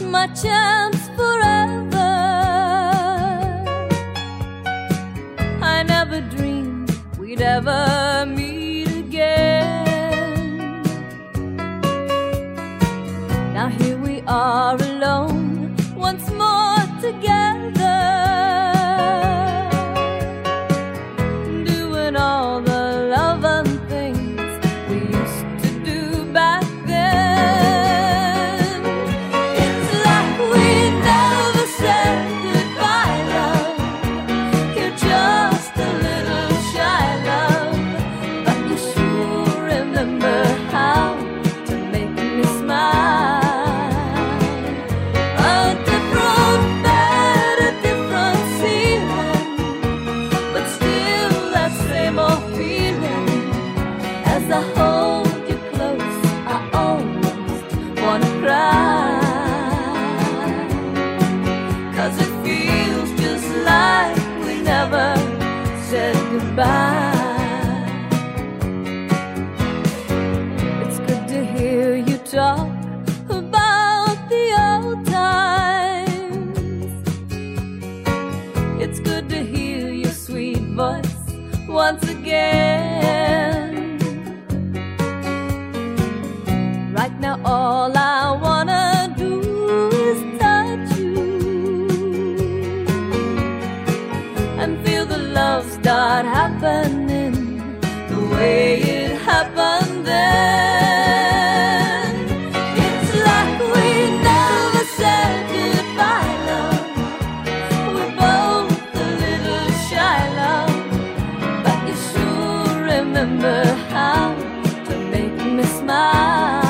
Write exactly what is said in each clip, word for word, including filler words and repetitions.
my chance forever. I never dreamed we'd ever meet again. Now here we are alone once more together, doing all the loving things we used to do back then. It's like we never said goodbye, love. You're just a little shy, love, but you sure remember how to make me smile. A different bed, a different ceiling, but still that same old feeling. As I hold you close, I almost wanna cry, 'cause it feels just like we never said goodbye. It's good to hear you talk about the old times. It's good to hear your sweet voice once again. Right now all I wanna do is touch you and feel the love start happening the way it happened then. It's like we never said goodbye, love. We're both a little shy, love, but you sure remember how to make me smile.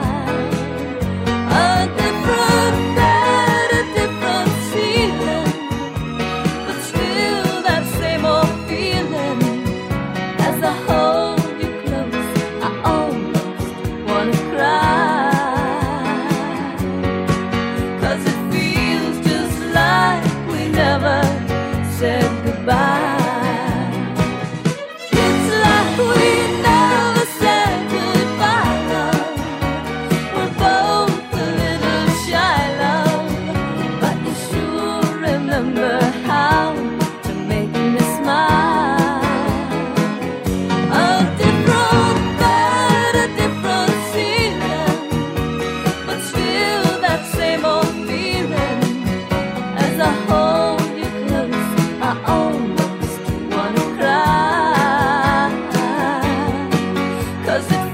A different bed, a different ceiling, but still that same old feeling. As I hold you close, I almost wanna cry, 'cause it feels just like we never said goodbye. It's like we never said goodbye, love. We're both a little shy, love, but you sure remember how to make me smile. A different bed, a different ceiling, but still that same old feeling. As I hold you close, I almost wanna cry, 'cause it